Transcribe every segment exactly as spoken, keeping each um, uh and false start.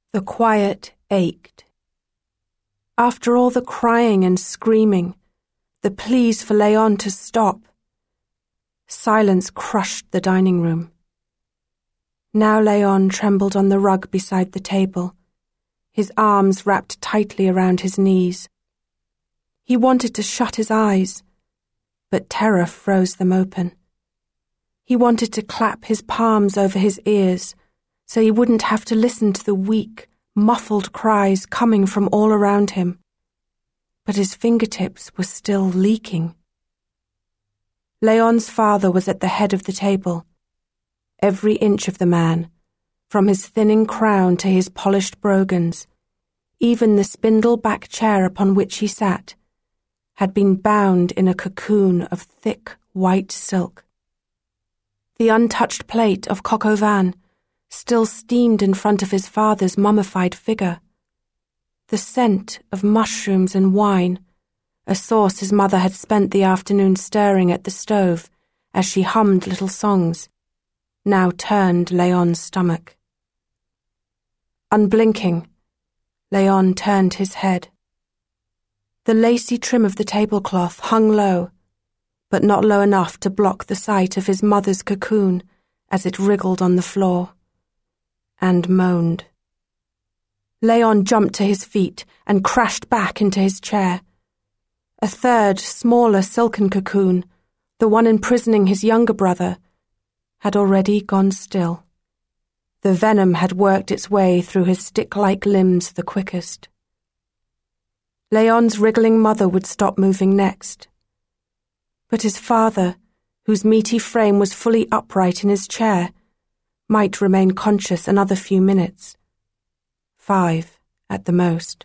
The quiet ached. After all the crying and screaming, the pleas for Léon to stop, silence crushed the dining room. Now Léon trembled on the rug beside the table, his arms wrapped tightly around his knees. He wanted to shut his eyes, but terror froze them open. He wanted to clap his palms over his ears so he wouldn't have to listen to the weak, muffled cries coming from all around him. But his fingertips were still leaking. Léon's father was at the head of the table. Every inch of the man, from his thinning crown to his polished brogans, even the spindle-back chair upon which he sat, had been bound in a cocoon of thick white silk. The untouched plate of coq au vin still steamed in front of his father's mummified figure. The scent of mushrooms and wine, a sauce his mother had spent the afternoon stirring at the stove as she hummed little songs, now turned Léon's stomach. Unblinking, Léon turned his head. The lacy trim of the tablecloth hung low, but not low enough to block the sight of his mother's cocoon as it wriggled on the floor, and moaned. Léon jumped to his feet and crashed back into his chair. A third, smaller silken cocoon, the one imprisoning his younger brother, had already gone still. The venom had worked its way through his stick-like limbs the quickest. Léon's wriggling mother would stop moving next. But his father, whose meaty frame was fully upright in his chair, might remain conscious another few minutes. Five, at the most.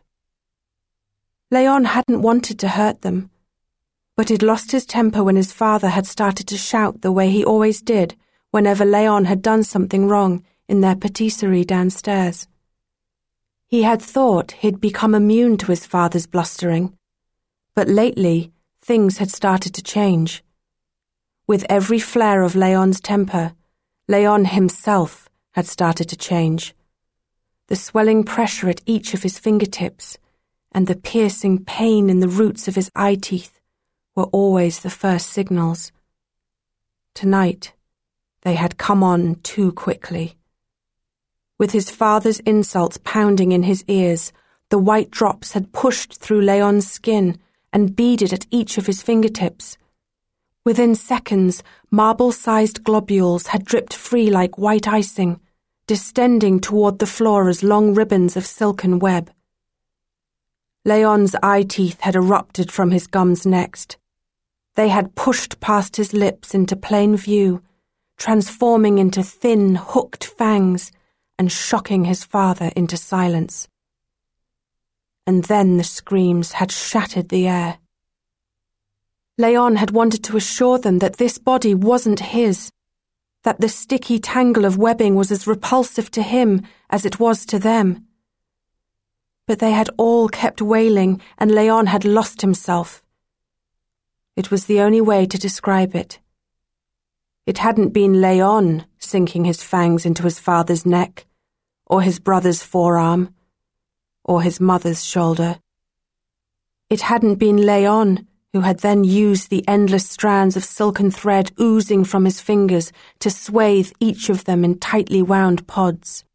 Léon hadn't wanted to hurt them, but he'd lost his temper when his father had started to shout the way he always did whenever Léon had done something wrong in their patisserie downstairs. He had thought he'd become immune to his father's blustering, but lately things had started to change. With every flare of Léon's temper, Léon himself had started to change. The swelling pressure at each of his fingertips and the piercing pain in the roots of his eye teeth were always the first signals. Tonight, they had come on too quickly. With his father's insults pounding in his ears, the white drops had pushed through Léon's skin and beaded at each of his fingertips. Within seconds, marble-sized globules had dripped free like white icing, distending toward the floor as long ribbons of silken web. Léon's eye teeth had erupted from his gums next. They had pushed past his lips into plain view, transforming into thin, hooked fangs and shocking his father into silence. And then the screams had shattered the air. Léon had wanted to assure them that this body wasn't his, that the sticky tangle of webbing was as repulsive to him as it was to them. But they had all kept wailing, and Léon had lost himself. It was the only way to describe it. It hadn't been Léon sinking his fangs into his father's neck, or his brother's forearm, or his mother's shoulder. It hadn't been Léon who had then used the endless strands of silken thread oozing from his fingers to swathe each of them in tightly wound pods.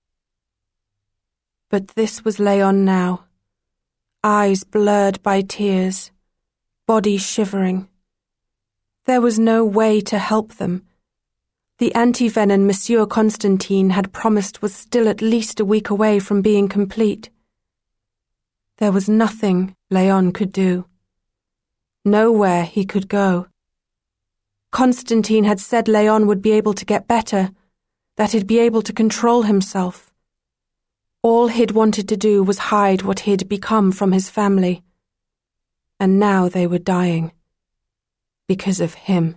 But this was Léon now, eyes blurred by tears, body shivering. There was no way to help them. The antivenin Monsieur Constantine had promised was still at least a week away from being complete. There was nothing Léon could do. Nowhere he could go. Constantine had said Léon would be able to get better, that he'd be able to control himself. All he'd wanted to do was hide what he'd become from his family. And now they were dying. Because of him.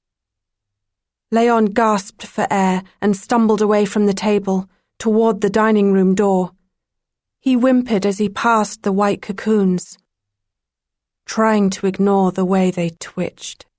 Léon gasped for air and stumbled away from the table, toward the dining room door. He whimpered as he passed the white cocoons, trying to ignore the way they twitched.